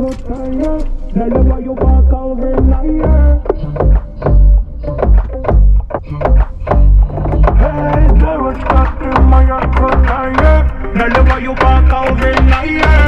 крутая, наливаю бокал вина. Эй, девочка, ты моя крутая, наливаю бокал вина.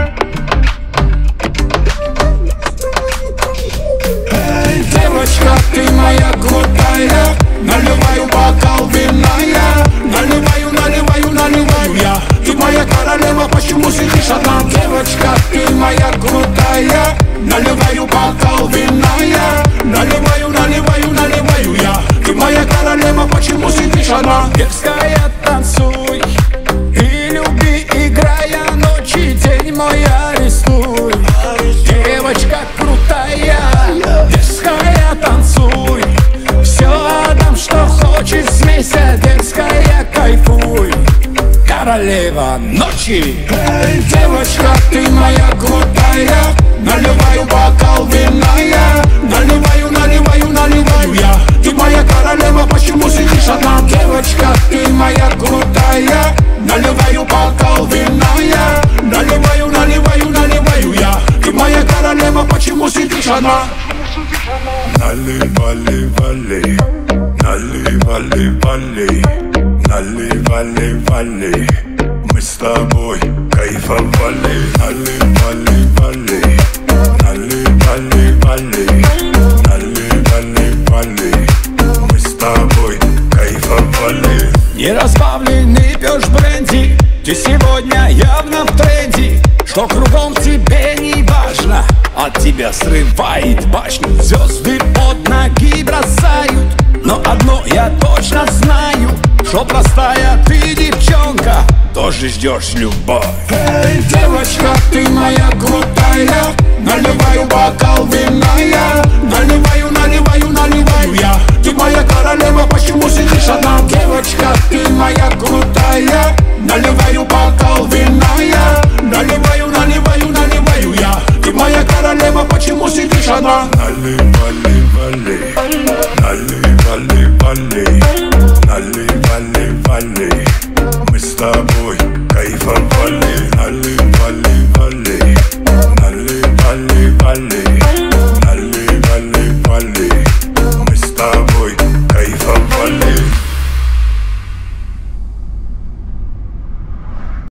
Эй, девочка, ты моя крутая, наливаю бокал вина. Наливаю, наливаю, наливаю я. Ты моя королева, почему сидишь одна? Девочка, ты моя крутая, наливаю бокал вина. Наливаю, наливаю, наливаю я. Ты моя королева, почему сидишь одна? Дерзкая, танцуй и люби, играя ночь и день мой арестуй. Девочка крутая, дерзкая, танцуй, все отдам, что хочешь, смейся, дерзкая, кайфуй. Королева ночи. Эй, девочка, ты моя крутая, наливаю бокал вина. Наливаю, наливаю, наливаю я. Ты моя королева, почему сидишь одна? Девочка, ты моя крутая, наливаю бокал вина. Наливаю, наливаю, наливаю я. Ты моя королева, почему сидишь одна? Наливали, вали, наливали, вали, наливали, вали. Мы с тобой кайфовали. Наливали, вали, наливали, вали, наливали, вали. Мы с тобой кайфовали. Неразбавленный пьешь бренди, ты сегодня явно в тренде. Что кругом тебе не важно, от тебя срывает башню. Звезды под ноги бросают, но одно я точно знаю, что простая ты девчонка, тоже ждешь любовь. Эй, девочка, ты моя крутая, наливаю бокал вина. Наливаю, наливаю, наливаю я. Ты моя королева, почему сидишь одна? Девочка, ты моя крутая, наливаю бокал вина. Наливаю, наливаю, наливаю я. Ты моя королева, почему сидишь одна? Наливали, вали, наливали, вали, наливали, вали. Мы с тобой кайфовали. Наливали, вали, наливали, вали.